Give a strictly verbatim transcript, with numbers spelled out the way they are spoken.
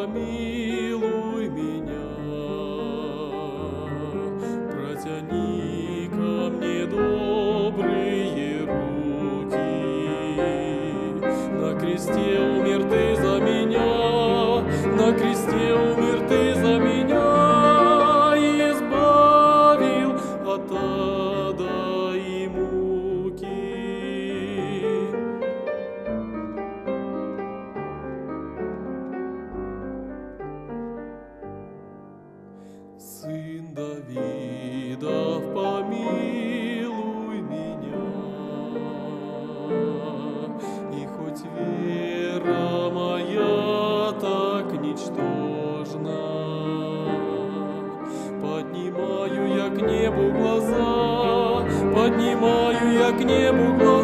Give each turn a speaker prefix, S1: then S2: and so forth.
S1: помилуй меня, протяни ко мне добрые руки. На кресте умер ты за меня, на кресте умер ты за меня, и избавил от ада и муки. Сын Давидов, помилуй меня, и хоть вера моя так ничтожна, поднимаю я к небу глаза, поднимаю я к небу глаза.